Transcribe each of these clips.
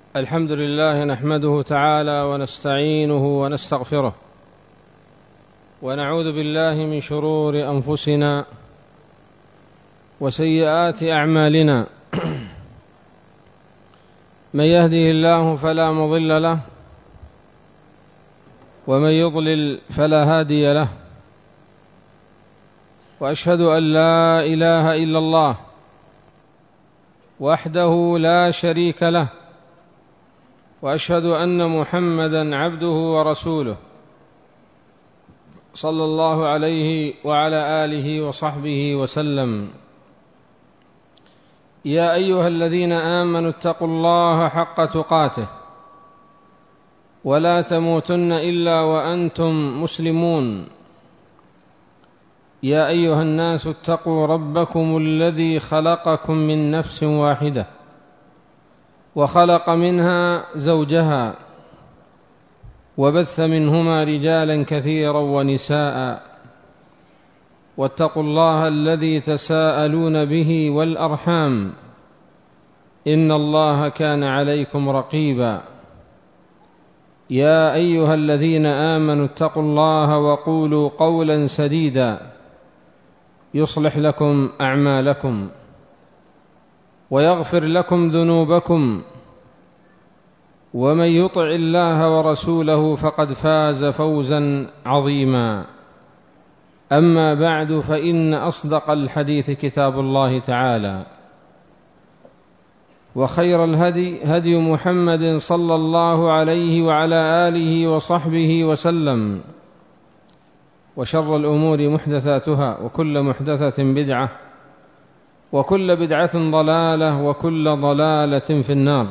الحمد لله نحمده تعالى ونستعينه ونستغفره ونعوذ بالله من شرور أنفسنا وسيئات أعمالنا. من يهده الله فلا مضل له ومن يضلل فلا هادي له، وأشهد أن لا إله إلا الله وحده لا شريك له، وأشهد أن محمدًا عبده ورسوله صلى الله عليه وعلى آله وصحبه وسلم. يا أيها الذين آمنوا اتقوا الله حق تقاته ولا تموتن إلا وأنتم مسلمون. يا أيها الناس اتقوا ربكم الذي خلقكم من نفس واحدة وخلق منها زوجها وبث منهما رجالا كثيرا ونساء، واتقوا الله الذي تساءلون به والأرحام إن الله كان عليكم رقيبا. يا أيها الذين آمنوا اتقوا الله وقولوا قولا سديدا يصلح لكم أعمالكم ويغفر لكم ذنوبكم، ومن يطع الله ورسوله فقد فاز فوزا عظيما. أما بعد، فإن أصدق الحديث كتاب الله تعالى، وخير الهدي هدي محمد صلى الله عليه وعلى آله وصحبه وسلم، وشر الأمور محدثاتها، وكل محدثة بدعة، وكل بدعة ضلالة، وكل ضلالة في النار.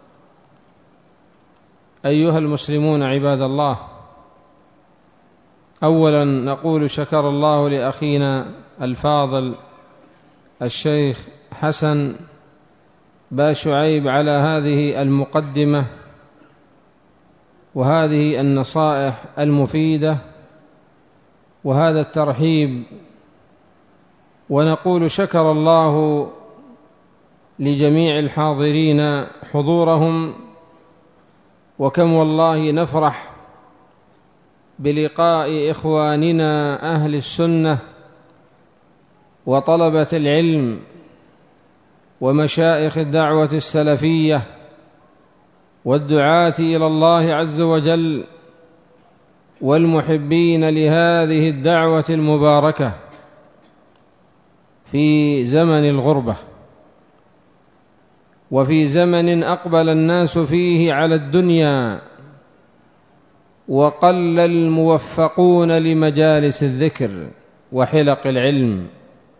أيها المسلمون عباد الله، أولا نقول شكر الله لأخينا الفاضل الشيخ حسن با شعيب على هذه المقدمة وهذه النصائح المفيدة وهذا الترحيب، ونقول شكر الله لجميع الحاضرين حضورهم. وكم والله نفرح بلقاء إخواننا أهل السنة وطلبة العلم ومشايخ الدعوة السلفية والدعاة إلى الله عز وجل والمحبين لهذه الدعوة المباركة في زمن الغربة، وفي زمن أقبل الناس فيه على الدنيا وقل الموفقون لمجالس الذكر وحلق العلم.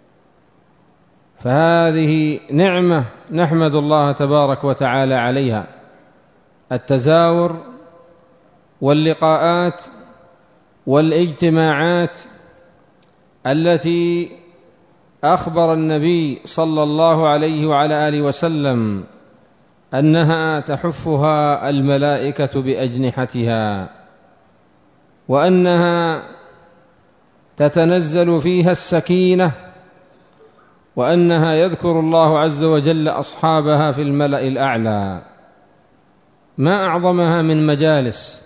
فهذه نعمة نحمد الله تبارك وتعالى عليها، التزاور واللقاءات والاجتماعات التي أخبر النبي صلى الله عليه وعلى آله وسلم أنها تحفها الملائكة بأجنحتها، وأنها تتنزل فيها السكينة، وأنها يذكر الله عز وجل أصحابها في الملأ الأعلى. ما أعظمها من مجالس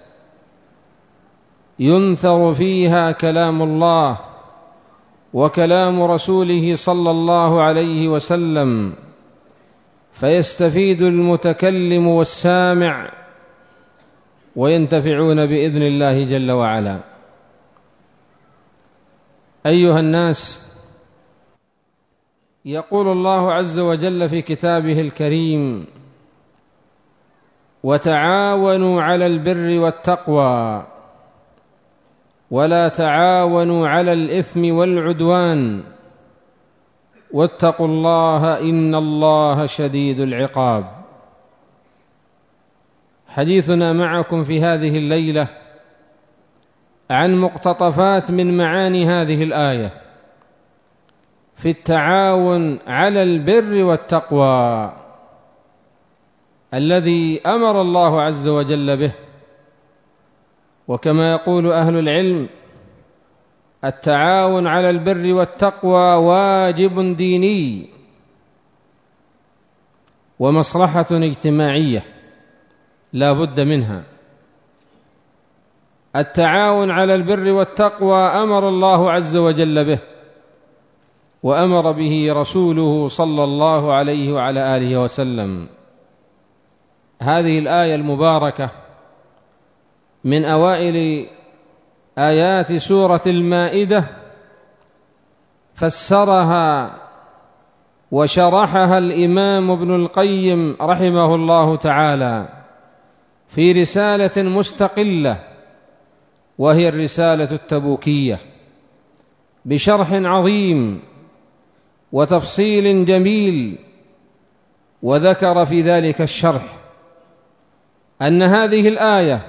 ينثر فيها كلام الله وكلام رسوله صلى الله عليه وسلم، فيستفيد المتكلم والسامع وينتفعون بإذن الله جل وعلا. أيها الناس، يقول الله عز وجل في كتابه الكريم: وتعاونوا على البر والتقوى ولا تعاونوا على الإثم والعدوان واتقوا الله إن الله شديد العقاب. حديثنا معكم في هذه الليلة عن مقتطفات من معاني هذه الآية في التعاون على البر والتقوى الذي أمر الله عز وجل به. وكما يقول أهل العلم: التعاون على البر والتقوى واجب ديني ومصلحة اجتماعية، لا بد منها. التعاون على البر والتقوى أمر الله عز وجل به، وأمر به رسوله صلى الله عليه وعلى آله وسلم. هذه الآية المباركة من أوائل آيات سورة المائدة فسرها وشرحها الإمام ابن القيم رحمه الله تعالى في رسالة مستقلة، وهي الرسالة التبوكية، بشرح عظيم وتفصيل جميل. وذكر في ذلك الشرح أن هذه الآية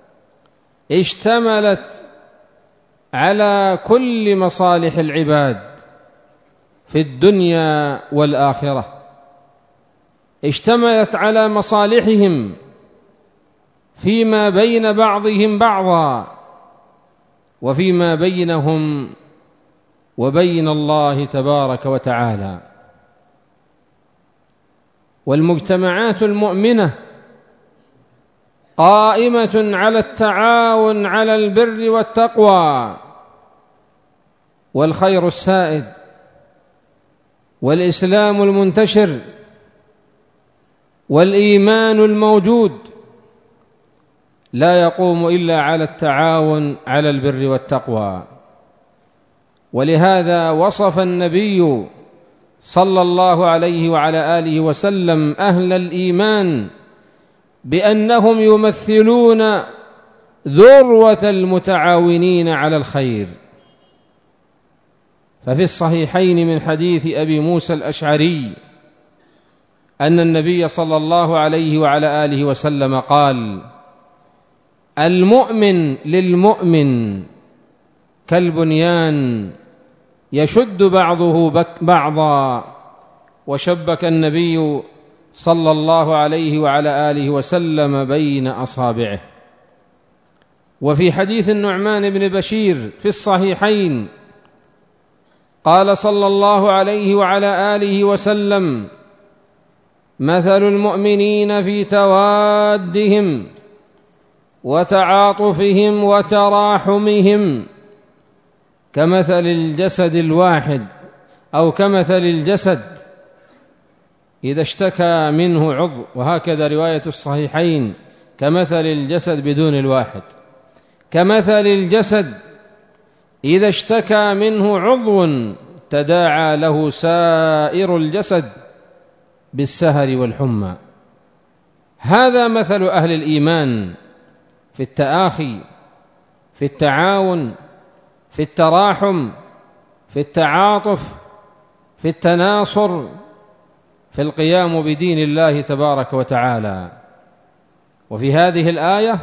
اشتملت على كل مصالح العباد في الدنيا والآخرة، اشتملت على مصالحهم فيما بين بعضهم بعضا، وفيما بينهم وبين الله تبارك وتعالى. والمجتمعات المؤمنة قائمة على التعاون على البر والتقوى والخير السائد والإسلام المنتشر والإيمان الموجود، لا يقوم إلا على التعاون على البر والتقوى. ولهذا وصف النبي صلى الله عليه وعلى آله وسلم أهل الإيمان بأنهم يمثلون ذروة المتعاونين على الخير. ففي الصحيحين من حديث أبي موسى الأشعري أن النبي صلى الله عليه وعلى آله وسلم قال: المؤمن للمؤمن كالبنيان يشد بعضه بعضا. وشبك النبي صلى الله عليه وعلى آله وسلم بين أصابعه. وفي حديث النعمان بن بشير في الصحيحين قال صلى الله عليه وعلى آله وسلم: مثل المؤمنين في توادهم وتعاطفهم وتراحمهم كمثل الجسد الواحد، أو كمثل الجسد إذا اشتكى منه عضو، وهكذا رواية الصحيحين كمثل الجسد بدون الواحد، كمثل الجسد إذا اشتكى منه عضو تداعى له سائر الجسد بالسهر والحمى. هذا مثل أهل الإيمان في التآخي، في التعاون، في التراحم، في التعاطف، في التناصر، في القيام بدين الله تبارك وتعالى. وفي هذه الآية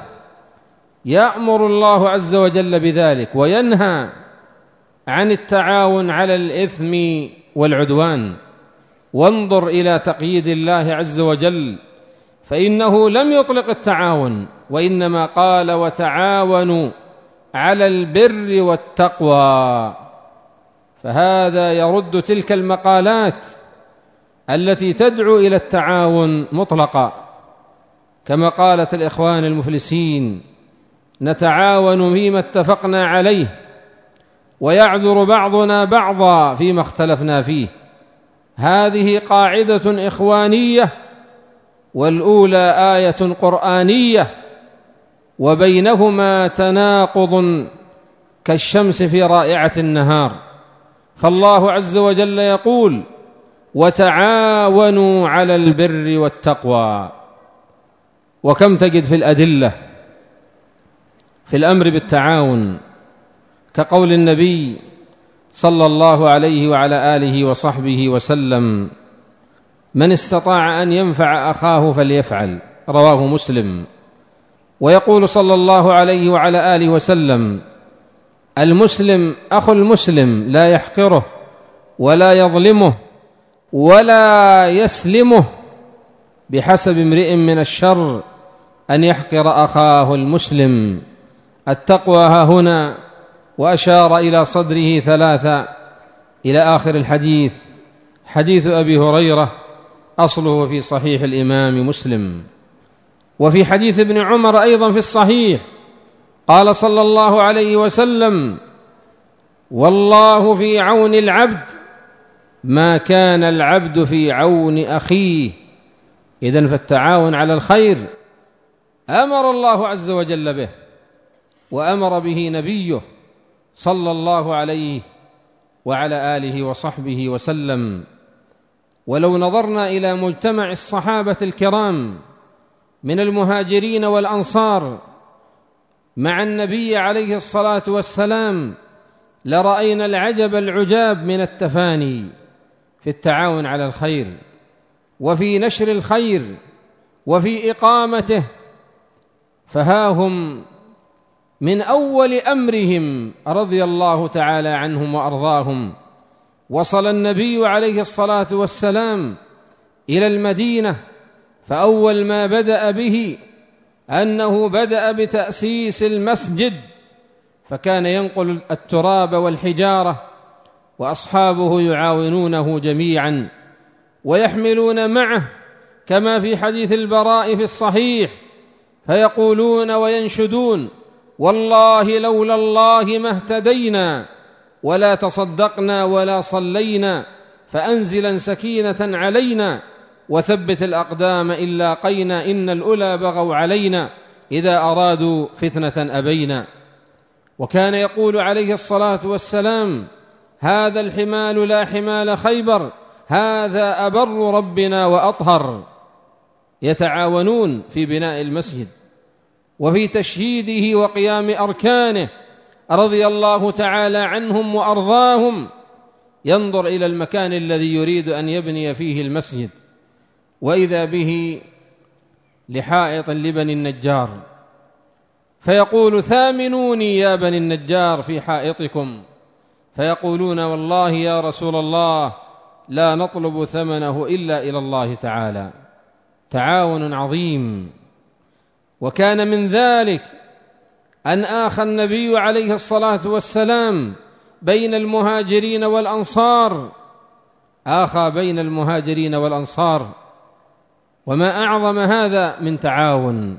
يأمر الله عز وجل بذلك، وينهى عن التعاون على الإثم والعدوان. وانظر إلى تقييد الله عز وجل، فإنه لم يطلق التعاون، وإنما قال: وتعاونوا على البر والتقوى. فهذا يرد تلك المقالات التي تدعو إلى التعاون مطلقا، كما قالت الإخوان المفلسين: نتعاون فيما اتفقنا عليه ويعذر بعضنا بعضا فيما اختلفنا فيه. هذه قاعدة إخوانية، والأولى آية قرآنية، وبينهما تناقض كالشمس في رائعة النهار. فالله عز وجل يقول: وتعاونوا على البر والتقوى. وكم تجد في الأدلة في الأمر بالتعاون، كقول النبي صلى الله عليه وعلى آله وصحبه وسلم: من استطاع أن ينفع أخاه فليفعل، رواه مسلم. ويقول صلى الله عليه وعلى آله وسلم: المسلم أخو المسلم لا يحقره ولا يظلمه ولا يسلمه، بحسب امرئ من الشر أن يحقر أخاه المسلم. التقوى ها هنا، وأشار إلى صدره ثلاثة إلى آخر الحديث. حديث أبي هريرة أصله في صحيح الإمام مسلم. وفي حديث ابن عمر أيضا في الصحيح قال صلى الله عليه وسلم: والله في عون العبد ما كان العبد في عون أخيه. إذن فالتعاون على الخير أمر الله عز وجل به، وأمر به نبيه صلى الله عليه وعلى آله وصحبه وسلم. ولو نظرنا إلى مجتمع الصحابة الكرام من المهاجرين والأنصار مع النبي عليه الصلاة والسلام لرأينا العجب العجاب من التفاني في التعاون على الخير وفي نشر الخير وفي إقامته. فها هم من أول أمرهم رضي الله تعالى عنهم وأرضاهم وصل النبي عليه الصلاة والسلام إلى المدينة، فأول ما بدأ به أنه بدأ بتأسيس المسجد، فكان ينقل التراب والحجارة وأصحابه يعاونونه جميعا ويحملون معه، كما في حديث البراء في الصحيح، فيقولون وينشدون: والله لولا الله ما اهتدينا ولا تصدقنا ولا صلينا، فأنزلا سكينة علينا وثبت الأقدام إن لاقينا، إن الأولى بغوا علينا إذا أرادوا فتنة أبينا. وكان يقول عليه الصلاة والسلام: هذا الحمال لا حمال خيبر، هذا أبر ربنا وأطهر. يتعاونون في بناء المسجد وفي تشييده وقيام أركانه رضي الله تعالى عنهم وأرضاهم. ينظر إلى المكان الذي يريد أن يبني فيه المسجد، وإذا به لحائط لبني النجار، فيقول: ثامنوني يا بني النجار في حائطكم، فيقولون: والله يا رسول الله لا نطلب ثمنه إلا إلى الله تعالى. تعاون عظيم. وكان من ذلك أن آخى النبي عليه الصلاة والسلام بين المهاجرين والأنصار، آخى بين المهاجرين والأنصار. وما أعظم هذا من تعاون،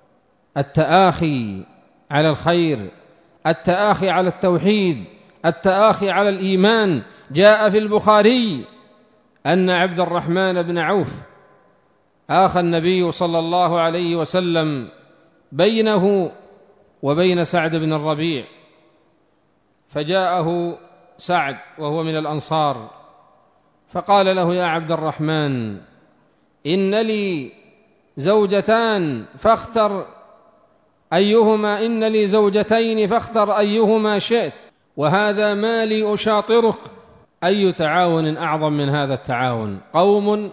التآخي على الخير، التآخي على التوحيد، التآخي على الإيمان. جاء في البخاري أن عبد الرحمن بن عوف آخى النبي صلى الله عليه وسلم بينه وبين سعد بن الربيع، فجاءه سعد وهو من الأنصار فقال له: يا عبد الرحمن، إن لي زوجتان فاختر أيهما، إن لي زوجتين فاختر أيهما شئت، وهذا مالي أشاطرك. أي تعاون أعظم من هذا التعاون؟ قوم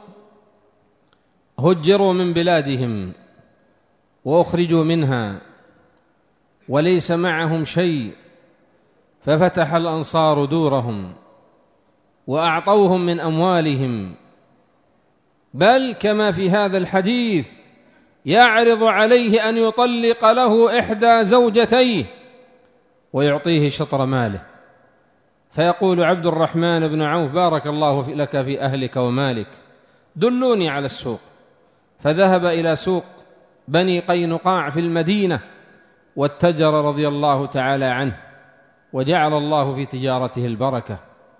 هجروا من بلادهم وأخرجوا منها وليس معهم شيء، ففتح الأنصار دورهم وأعطوهم من أموالهم، بل كما في هذا الحديث يعرض عليه أن يطلق له إحدى زوجتيه ويعطيه شطر ماله، فيقول عبد الرحمن بن عوف: بارك الله لك في أهلك ومالك، دلوني على السوق. فذهب إلى سوق بني قينقاع في المدينة واتجر رضي الله تعالى عنه، وجعل الله في تجارته البركة.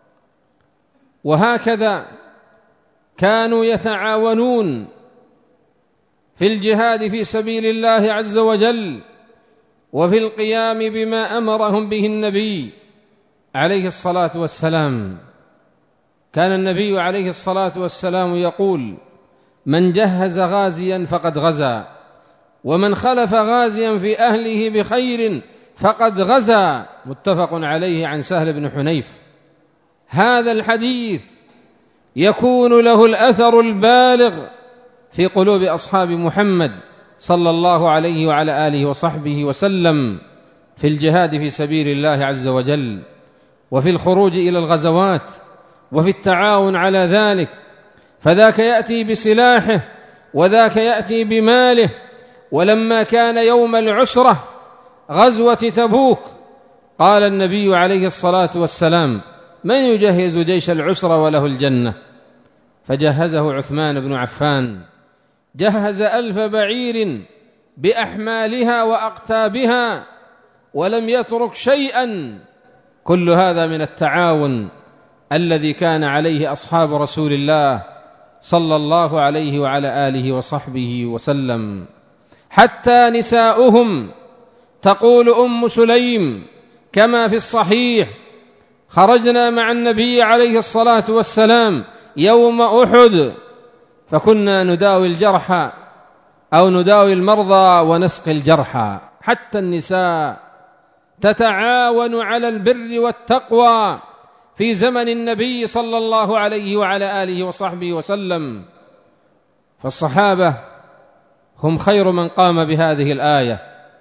وهكذا كانوا يتعاونون في الجهاد في سبيل الله عز وجل وفي القيام بما أمرهم به النبي عليه الصلاة والسلام. كان النبي عليه الصلاة والسلام يقول: من جهز غازيا فقد غزا، ومن خلف غازيا في أهله بخير فقد غزا. متفق عليه عن سهل بن حنيف. هذا الحديث يكون له الأثر البالغ في قلوب أصحاب محمد صلى الله عليه وعلى آله وصحبه وسلم في الجهاد في سبيل الله عز وجل، وفي الخروج إلى الغزوات، وفي التعاون على ذلك. فذاك يأتي بسلاحه وذاك يأتي بماله. ولما كان يوم العسرة غزوة تبوك قال النبي عليه الصلاة والسلام: من يجهز جيش العسرة وله الجنة؟ فجهزه عثمان بن عفان، جهز 1000 بعير بأحمالها وأقتابها ولم يترك شيئا. كل هذا من التعاون الذي كان عليه أصحاب رسول الله صلى الله عليه وعلى آله وصحبه وسلم. حتى نساؤهم، تقول أم سليم كما في الصحيح: خرجنا مع النبي عليه الصلاة والسلام يوم أحد فكنا نداوي الجرحى أو نداوي المرضى ونسقي الجرحى. حتى النساء تتعاون على البر والتقوى في زمن النبي صلى الله عليه وعلى آله وصحبه وسلم. فالصحابة هم خير من قام بهذه الآية: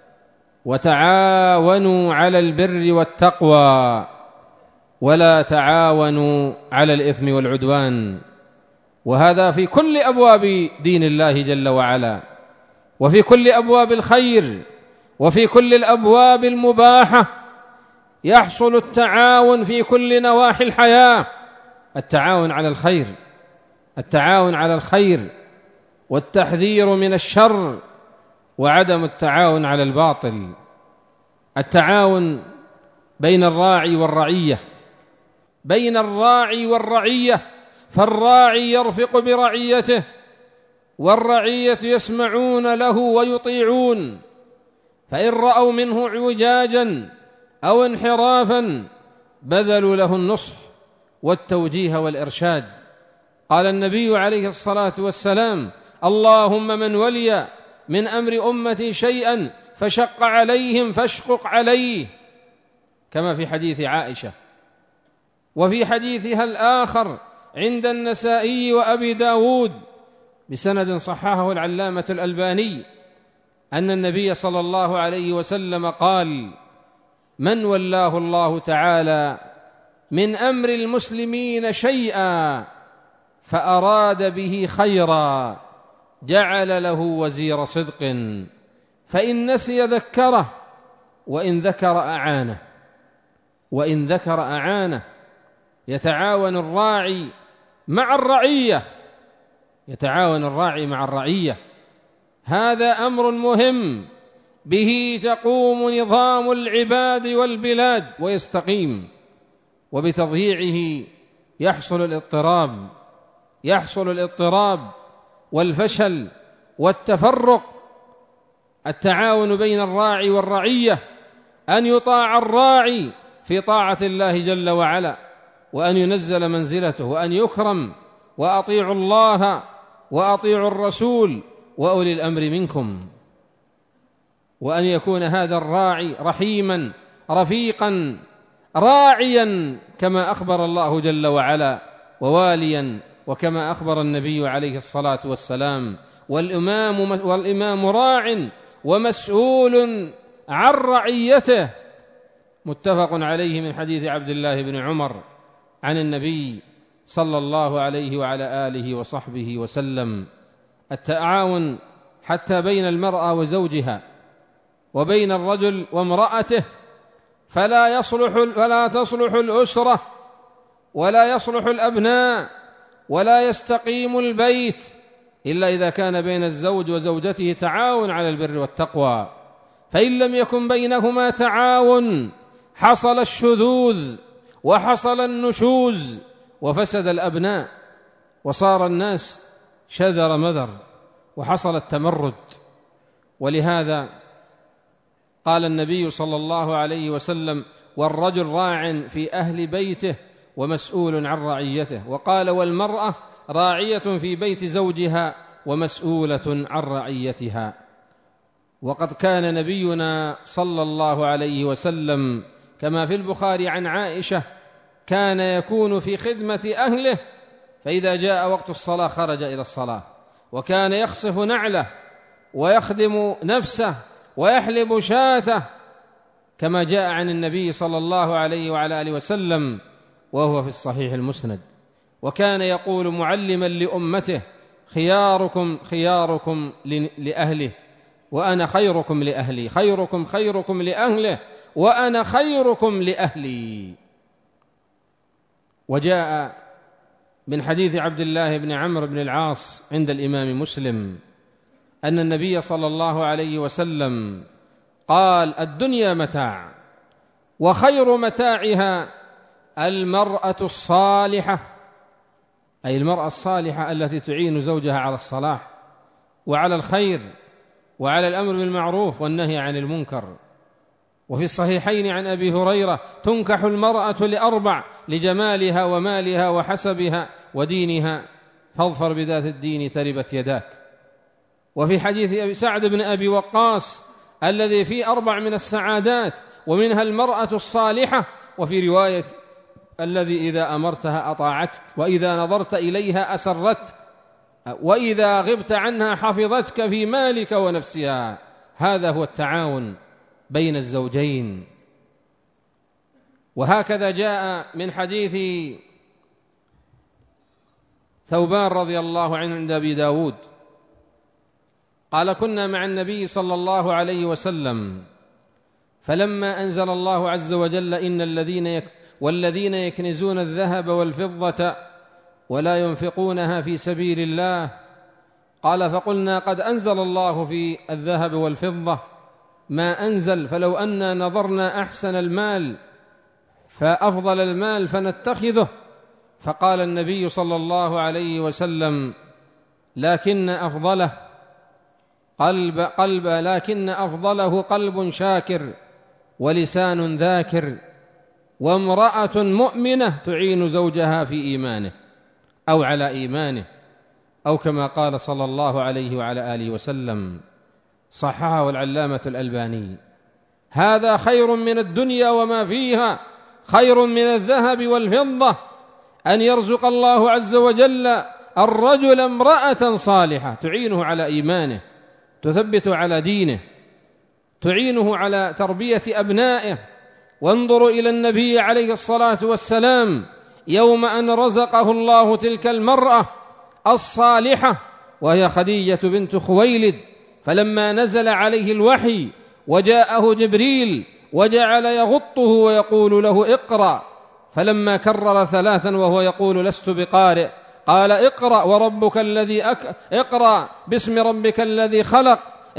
وتعاونوا على البر والتقوى ولا تعاونوا على الإثم والعدوان. وهذا في كل أبواب دين الله جل وعلا، وفي كل أبواب الخير، وفي كل الأبواب المباحة يحصل التعاون في كل نواحي الحياة. التعاون على الخير، التعاون على الخير والتحذير من الشر، وعدم التعاون على الباطل. التعاون بين الراعي والرعية، بين الراعي والرعية، فالراعي يرفق برعيته والرعية يسمعون له ويطيعون، فإن رأوا منه اعوجاجا أو انحرافا بذلوا له النصح والتوجيه والإرشاد. قال النبي عليه الصلاة والسلام: اللهم من ولي من أمر أمتي شيئا فشق عليهم فاشقق عليه، كما في حديث عائشة. وفي حديثها الآخر عند النسائي وأبي داود بسند صححه العلامة الألباني أن النبي صلى الله عليه وسلم قال: من ولاه الله تعالى من أمر المسلمين شيئا فأراد به خيرا جعل له وزير صدق، فإن نسي ذكره وإن ذكر أعانه، وإن ذكر أعانه. يتعاون الراعي مع الرعية، يتعاون الراعي مع الرعية. هذا أمر مهم به تقوم نظام العباد والبلاد ويستقيم، وبتضييعه يحصل الاضطراب والفشل والتفرق. التعاون بين الراعي والرعية أن يطاع الراعي في طاعة الله جل وعلا، وأن ينزل منزلته، وأن يكرم، وأطيعوا الله وأطيعوا الرسول وأولي الأمر منكم، وأن يكون هذا الراعي رحيما رفيقا راعيا كما أخبر الله جل وعلا، وواليا وكما أخبر النبي عليه الصلاة والسلام. والإمام راع ومسؤول عن رعيته، متفق عليه من حديث عبد الله بن عمر عن النبي صلى الله عليه وعلى آله وصحبه وسلم. التعاون حتى بين المرأة وزوجها، وبين الرجل وامرأته، فلا تصلح الأسرة، ولا يصلح الأبناء، ولا يستقيم البيت إلا إذا كان بين الزوج وزوجته تعاون على البر والتقوى. فإن لم يكن بينهما تعاون حصل الشذوذ وحصل النشوز وفسد الأبناء، وصار الناس شذر مذر، وحصل التمرد. ولهذا قال النبي صلى الله عليه وسلم: والرجل راع في أهل بيته ومسؤول عن رعيته. وقال: والمرأة راعية في بيت زوجها ومسؤولة عن رعيتها. وقد كان نبينا صلى الله عليه وسلم كما في البخاري عن عائشة كان يكون في خدمة أهله، فإذا جاء وقت الصلاة خرج إلى الصلاة، وكان يخصف نعله ويخدم نفسه ويحلب شاته، كما جاء عن النبي صلى الله عليه وعلى آله وسلم وهو في الصحيح المسند. وكان يقول معلما لأمته: خياركم خياركم لأهله وأنا خيركم لأهلي، خيركم خيركم لأهله وأنا خيركم لأهلي. وجاء من حديث عبد الله بن عمرو بن العاص عند الإمام مسلم أن النبي صلى الله عليه وسلم قال: الدنيا متاع، وخير متاعها المرأة الصالحة، أي المرأة الصالحة التي تعين زوجها على الصلاح وعلى الخير وعلى الأمر بالمعروف والنهي عن المنكر. وفي الصحيحين عن أبي هريرة: تنكح المرأة لأربع: لجمالها ومالها وحسبها ودينها، فاظفر بذات الدين تربت يداك. وفي حديث سعد بن أبي وقاص الذي فيه 4 من السعادات، ومنها المرأة الصالحة. وفي رواية: الذي إذا أمرتها أطاعتك، وإذا نظرت إليها أسرتك، وإذا غبت عنها حفظتك في مالك ونفسها. هذا هو التعاون بين الزوجين. وهكذا جاء من حديث ثوبان رضي الله عنه عند أبي داود قال: كنا مع النبي صلى الله عليه وسلم، فلما أنزل الله عز وجل: إن والذين يكنزون الذهب والفضة ولا ينفقونها في سبيل الله. قال: فقلنا: قد أنزل الله في الذهب والفضة ما أنزل، فلو أننا نظرنا أحسن المال فأفضل المال فنتخذه. فقال النبي صلى الله عليه وسلم: لكن أفضله قلب شاكر ولسان ذاكر وامرأة مؤمنة تعين زوجها في إيمانه أو على إيمانه، أو كما قال صلى الله عليه وعلى آله وسلم. صححه العلامة الألباني. هذا خير من الدنيا وما فيها، خير من الذهب والفضة، أن يرزق الله عز وجل الرجل امرأة صالحة تعينه على إيمانه، تثبت على دينه، تعينه على تربية أبنائه. وانظروا إلى النبي عليه الصلاة والسلام يوم أن رزقه الله تلك المرأة الصالحة وهي خديجة بنت خويلد، فلما نزل عليه الوحي وجاءه جبريل وجعل يغطه ويقول له: اقرأ، فلما كرر 3 وهو يقول: لست بقارئ، قال: اقرأ وربك الذي اقرأ باسم ربك الذي خلق،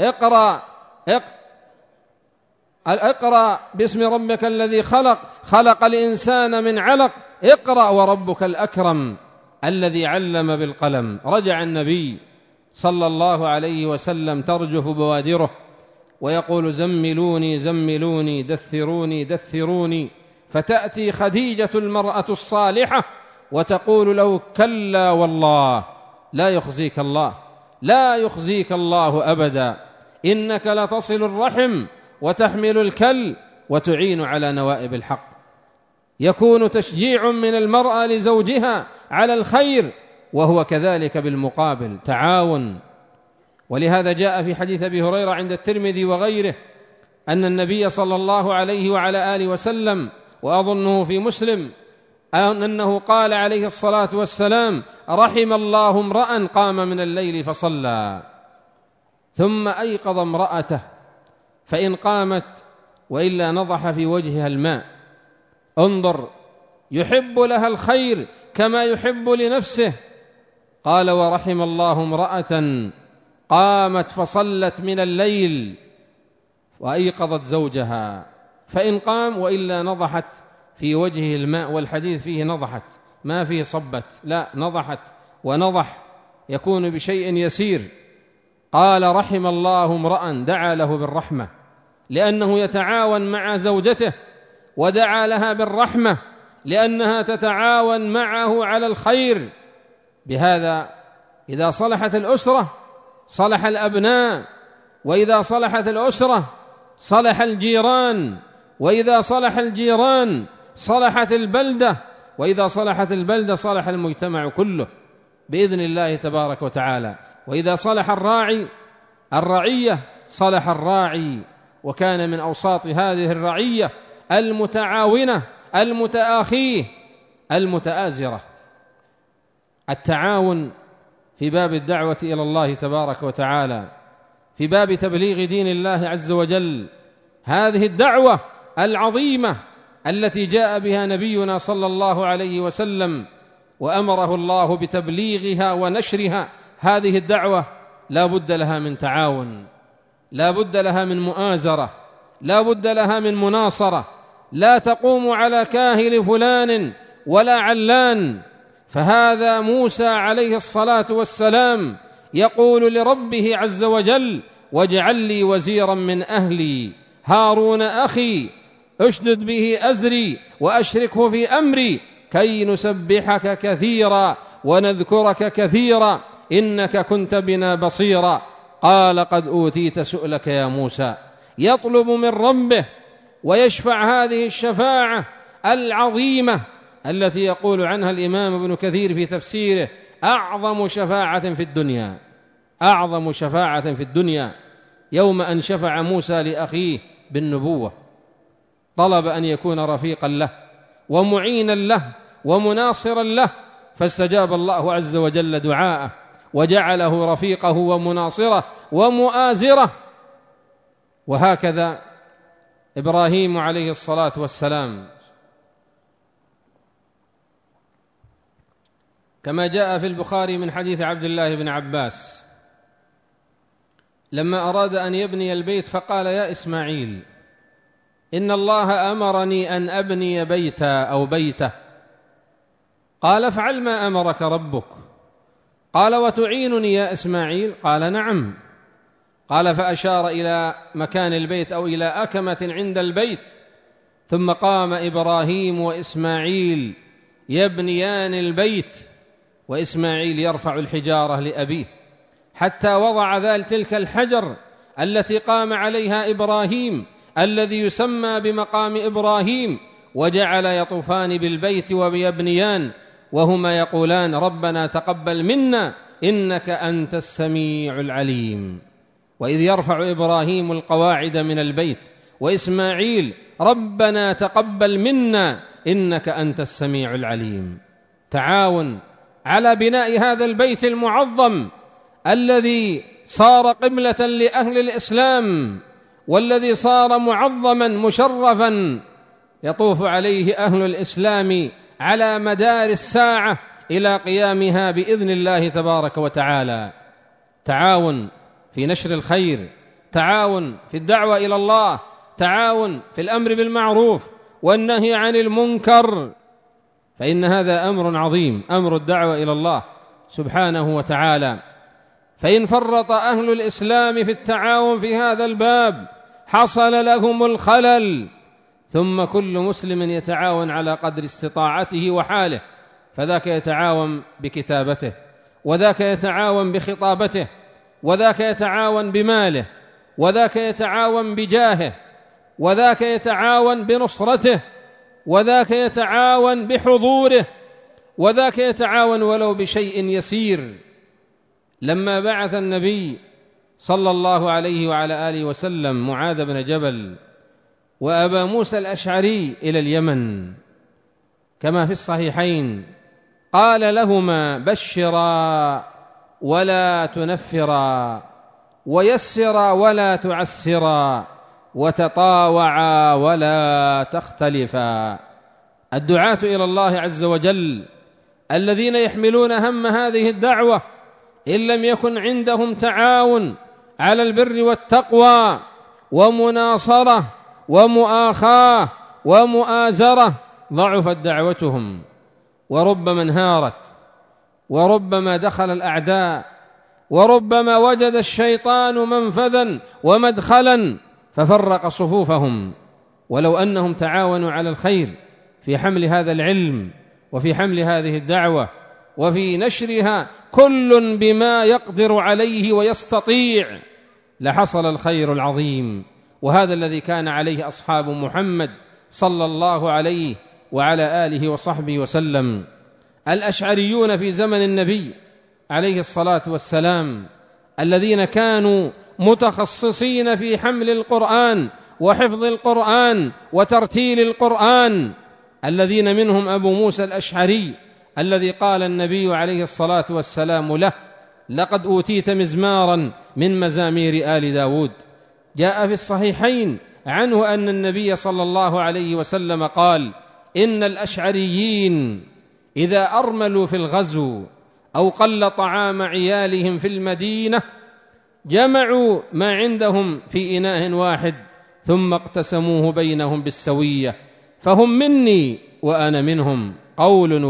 اقرأ باسم ربك الذي خلق الإنسان من علق، اقرأ وربك الأكرم الذي علم بالقلم. رجع النبي صلى الله عليه وسلم ترجف بوادره ويقول: زملوني زملوني، دثروني دثروني. فتأتي خديجة المرأة الصالحة وتقول له: كلا والله، لا يخزيك الله، لا يخزيك الله أبدا، إنك لتصل الرحم وتحمل الكل وتعين على نوائب الحق. يكون تشجيع من المرأة لزوجها على الخير، وهو كذلك بالمقابل تعاون. ولهذا جاء في حديث أبي هريرة عند الترمذي وغيره أن النبي صلى الله عليه وعلى آله وسلم، وأظنه في مسلم، أنه قال عليه الصلاة والسلام: رحم الله امرأ قام من الليل فصلى ثم أيقظ امرأته فإن قامت وإلا نضح في وجهها الماء. انظر، يحب لها الخير كما يحب لنفسه. قال: ورحم الله امرأة قامت فصلت من الليل وأيقظت زوجها فإن قام وإلا نضحت في وجهه الماء. والحديث فيه نضحت، ما فيه صبت، لا، نضحت، ونضح يكون بشيء يسير. قال: رحم الله امرأ دعا له بالرحمة، لأنه يتعاون مع زوجته، ودعا لها بالرحمة لأنها تتعاون معه على الخير. بهذا إذا صلحت الأسرة صلح الأبناء، وإذا صلحت الأسرة صلح الجيران، وإذا صلح الجيران صلحت البلدة، وإذا صلحت البلدة صلح المجتمع كله بإذن الله تبارك وتعالى. وإذا صلح الرعية صلح الراعي. وكان من أوساط هذه الرعية المتعاونة المتآخيه المتآزرة التعاون في باب الدعوة إلى الله تبارك وتعالى، في باب تبليغ دين الله عز وجل. هذه الدعوة العظيمة التي جاء بها نبينا صلى الله عليه وسلم وأمره الله بتبليغها ونشرها، هذه الدعوة لا بد لها من تعاون، لا بد لها من مؤازرة، لا بد لها من مناصرة. لا تقوم على كاهل فلان ولا علان. فهذا موسى عليه الصلاة والسلام يقول لربه عز وجل: واجعل لي وزيرا من أهلي هارون أخي اشدد به أزري وأشركه في أمري كي نسبحك كثيرا ونذكرك كثيرا إنك كنت بنا بصيرا. قال: قد أوتيت سؤلك يا موسى. يطلب من ربه ويشفع هذه الشفاعة العظيمة التي يقول عنها الإمام ابن كثير في تفسيره: أعظم شفاعة في الدنيا، أعظم شفاعة في الدنيا، يوم أن شفع موسى لأخيه بالنبوة، طلب أن يكون رفيقا له ومعينا له ومناصرا له، فاستجاب الله عز وجل دعاءه وجعله رفيقه ومناصره ومؤازره. وهكذا إبراهيم عليه الصلاة والسلام، كما جاء في البخاري من حديث عبد الله بن عباس لما أراد أن يبني البيت فقال: يا إسماعيل، إن الله أمرني أن أبني بيتا أو بيته. قال: افعل ما أمرك ربك. قال: وتعينني يا إسماعيل؟ قال: نعم. قال: فأشار إلى مكان البيت أو إلى أكمة عند البيت، ثم قام إبراهيم وإسماعيل يبنيان البيت، وإسماعيل يرفع الحجارة لأبيه، حتى وضع تلك الحجر التي قام عليها إبراهيم الذي يسمى بمقام إبراهيم، وجعل يطوفان بالبيت ويبنيان وهما يقولان: ربنا تقبل منا إنك أنت السميع العليم. وإذ يرفع إبراهيم القواعد من البيت وإسماعيل: ربنا تقبل منا إنك أنت السميع العليم. تعاون على بناء هذا البيت المعظم الذي صار قبلة لأهل الإسلام، والذي صار معظما مشرفا يطوف عليه أهل الإسلام على مدار الساعة إلى قيامها بإذن الله تبارك وتعالى. تعاون في نشر الخير، تعاون في الدعوة إلى الله، تعاون في الأمر بالمعروف والنهي عن المنكر، فإن هذا أمر عظيم، أمر الدعوة إلى الله سبحانه وتعالى. فإن فرط أهل الإسلام في التعاون في هذا الباب حصل لهم الخلل. ثم كل مسلم يتعاون على قدر استطاعته وحاله، فذاك يتعاون بكتابته، وذاك يتعاون بخطابته، وذاك يتعاون بماله، وذاك يتعاون بجاهه، وذاك يتعاون بنصرته، وذاك يتعاون بحضوره، وذاك يتعاون ولو بشيء يسير. لما بعث النبي صلى الله عليه وعلى آله وسلم معاذ بن جبل وأبا موسى الأشعري إلى اليمن كما في الصحيحين، قال لهما: بشرا ولا تنفرا، ويسرا ولا تعسرا، وتطاوعا ولا تختلفا. الدعاة إلى الله عز وجل الذين يحملون هم هذه الدعوة إن لم يكن عندهم تعاون على البر والتقوى ومناصرة ومؤاخاة ومؤازرة ضعفت دعوتهم، وربما انهارت، وربما دخل الأعداء، وربما وجد الشيطان منفذا ومدخلا ففرق صفوفهم. ولو أنهم تعاونوا على الخير في حمل هذا العلم وفي حمل هذه الدعوة وفي نشرها كل بما يقدر عليه ويستطيع لحصل الخير العظيم. وهذا الذي كان عليه أصحاب محمد صلى الله عليه وعلى آله وصحبه وسلم. الأشعريون في زمن النبي عليه الصلاة والسلام الذين كانوا متخصصين في حمل القرآن وحفظ القرآن وترتيل القرآن، الذين منهم أبو موسى الأشعري الذي قال النبي عليه الصلاة والسلام له: لقد أوتيت مزمارا من مزامير آل داود. جاء في الصحيحين عنه أن النبي صلى الله عليه وسلم قال: إن الأشعريين إذا أرملوا في الغزو أو قل طعام عيالهم في المدينة جمعوا ما عندهم في إناء واحد ثم اقتسموه بينهم بالسوية، فهم مني وأنا منهم، قول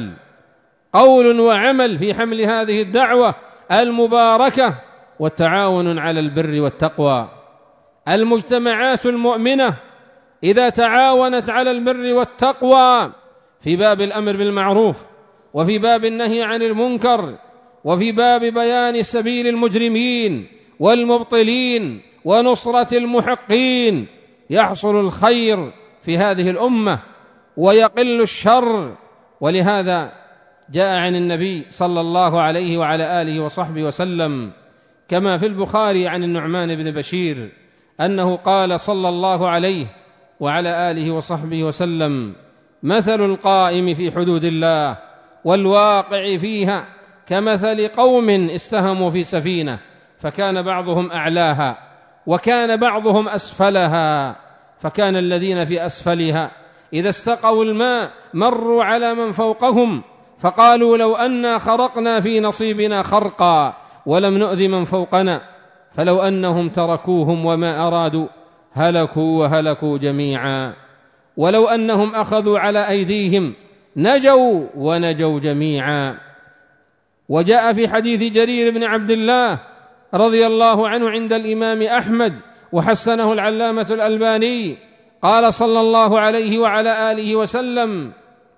وعمل في حمل هذه الدعوة المباركة والتعاون على البر والتقوى. المجتمعات المؤمنة إذا تعاونت على البر والتقوى في باب الأمر بالمعروف، وفي باب النهي عن المنكر، وفي باب بيان سبيل المجرمين والمبطلين ونصرة المحقين، يحصل الخير في هذه الأمة ويقل الشر. ولهذا جاء عن النبي صلى الله عليه وعلى آله وصحبه وسلم كما في البخاري عن النعمان بن بشير أنه قال صلى الله عليه وعلى آله وصحبه وسلم: مثل القائم في حدود الله والواقع فيها كمثل قوم استهموا في سفينة فكان بعضهم أعلاها وكان بعضهم أسفلها، فكان الذين في أسفلها إذا استقوا الماء مروا على من فوقهم فقالوا لو أنا خرقنا في نصيبنا خرقا ولم نؤذ من فوقنا، فلو أنهم تركوهم وما أرادوا هلكوا وهلكوا جميعا، ولو أنهم أخذوا على أيديهم نجوا ونجوا جميعا. وجاء في حديث جرير بن عبد الله رضي الله عنه عند الإمام أحمد وحسنه العلامة الألباني قال صلى الله عليه وعلى آله وسلم: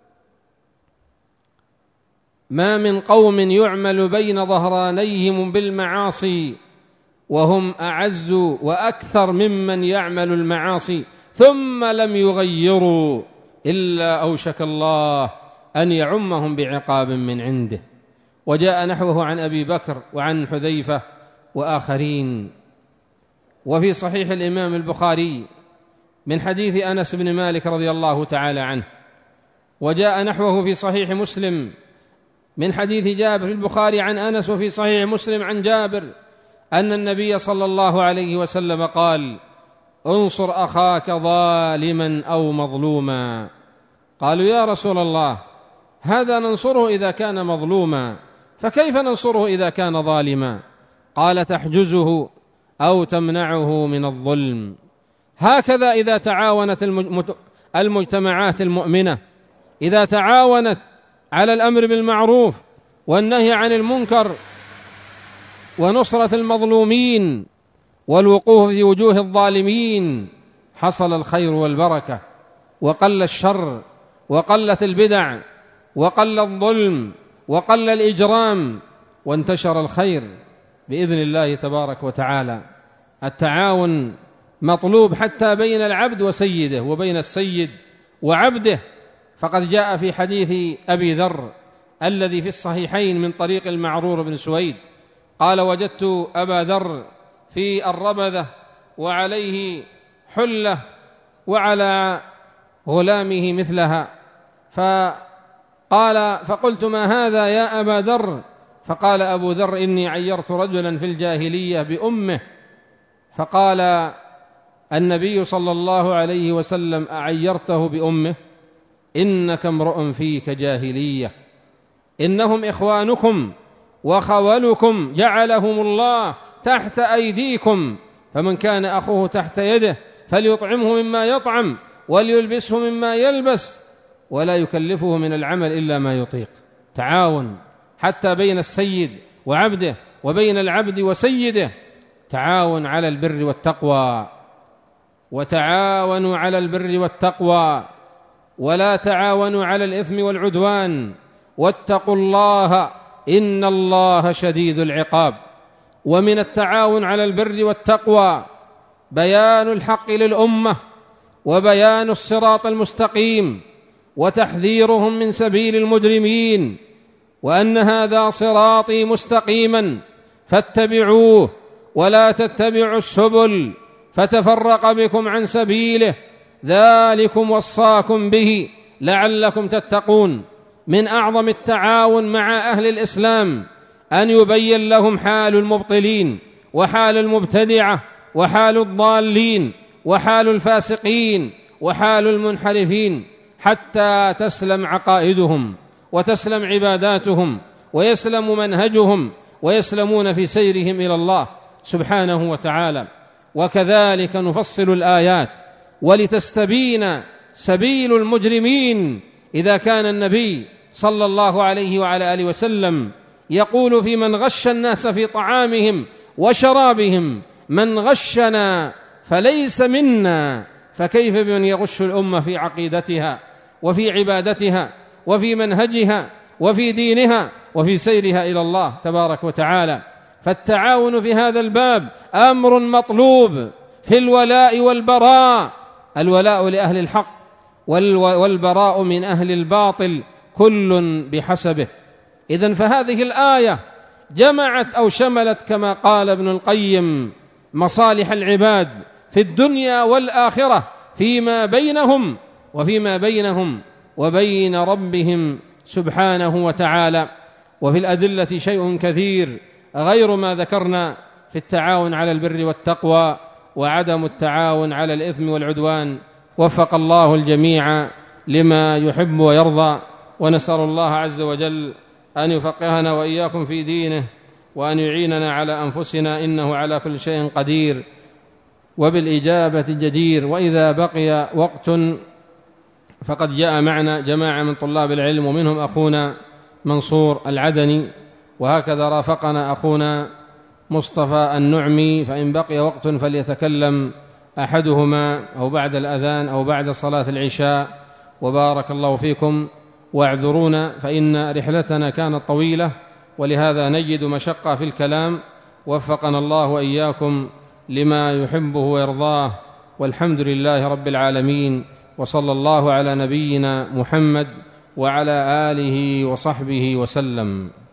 ما من قوم يعمل بين ظهرانيهم بالمعاصي وهم أعز وأكثر ممن يعمل المعاصي ثم لم يغيروا إلا أوشك الله أن يعمهم بعقاب من عنده. وجاء نحوه عن أبي بكر وعن حذيفة وآخرين. وفي صحيح الإمام البخاري من حديث أنس بن مالك رضي الله تعالى عنه. وجاء نحوه في صحيح مسلم من حديث جابر في البخاري عن أنس، وفي صحيح مسلم عن جابر أن النبي صلى الله عليه وسلم قال: انصر أخاك ظالما أو مظلوما. قالوا: يا رسول الله، هذا ننصره إذا كان مظلوما، فكيف ننصره إذا كان ظالما؟ قال: تحجزه أو تمنعه من الظلم. هكذا إذا تعاونت المجتمعات المؤمنة، إذا تعاونت على الأمر بالمعروف والنهي عن المنكر ونصرة المظلومين والوقوف في وجوه الظالمين، حصل الخير والبركة وقل الشر وقلت البدع وقل الظلم وقل الإجرام وانتشر الخير بإذن الله تبارك وتعالى. التعاون مطلوب حتى بين العبد وسيده وبين السيد وعبده، فقد جاء في حديث أبي ذر الذي في الصحيحين من طريق المعرور بن سويد قال: وجدت أبا ذر في الربذة وعليه حلة وعلى غلامه مثلها، فقلت: ما هذا يا أبا ذر؟ فقال أبو ذر: إني عيرت رجلا في الجاهلية بأمه. فقال النبي صلى الله عليه وسلم: أعيرته بأمه؟ إنك امرؤ فيك جاهلية، إنهم إخوانكم وخولكم جعلهم الله تحت أيديكم، فمن كان أخوه تحت يده فليطعمه مما يطعم وليلبسه مما يلبس ولا يكلفه من العمل إلا ما يطيق. تعاون حتى بين السيد وعبده وبين العبد وسيده، تعاون على البر والتقوى. وتعاونوا على البر والتقوى ولا تعاونوا على الإثم والعدوان، واتقوا الله إن الله شديد العقاب. ومن التعاون على البر والتقوى بيان الحق للأمة وبيان الصراط المستقيم وتحذيرهم من سبيل المجرمين، وأن هذا صراطي مستقيما فاتبعوه ولا تتبعوا السبل فتفرق بكم عن سبيله، ذلكم وصاكم به لعلكم تتقون. من أعظم التعاون مع أهل الإسلام أن يبين لهم حال المبطلين وحال المبتدعة وحال الضالين وحال الفاسقين وحال المنحرفين، حتى تسلم عقائدهم وتسلم عباداتهم ويسلم منهجهم ويسلمون في سيرهم إلى الله سبحانه وتعالى. وكذلك نفصل الآيات ولتستبين سبيل المجرمين. إذا كان النبي صلى الله عليه وعلى آله وسلم يقول في من غش الناس في طعامهم وشرابهم: من غشنا فليس منا، فكيف بمن يغش الأمة في عقيدتها وفي عبادتها وفي منهجها وفي دينها وفي سيرها إلى الله تبارك وتعالى. فالتعاون في هذا الباب أمر مطلوب في الولاء والبراء، الولاء لأهل الحق والبراء من أهل الباطل، كل بحسبه. إذن فهذه الآية جمعت أو شملت كما قال ابن القيم مصالح العباد في الدنيا والآخرة فيما بينهم وبين ربهم سبحانه وتعالى. وفي الأدلة شيء كثير غير ما ذكرنا في التعاون على البر والتقوى وعدم التعاون على الإثم والعدوان. وفق الله الجميع لما يحب ويرضى، ونسأل الله عز وجل أن يفقهنا وإياكم في دينه، وأن يعيننا على أنفسنا، إنه على كل شيء قدير وبالإجابة جدير. وإذا بقي وقت فقد جاء معنا جماعة من طلاب العلم، ومنهم أخونا منصور العدني، وهكذا رافقنا أخونا مصطفى النعمي، فإن بقي وقت فليتكلم أحدهما أو بعد الأذان أو بعد صلاة العشاء. وبارك الله فيكم، واعذرونا فإن رحلتنا كانت طويلة، ولهذا نجد مشقة في الكلام. وفقنا الله وإياكم لما يحبه ويرضاه، والحمد لله رب العالمين، وصلى الله على نبينا محمد وعلى آله وصحبه وسلم.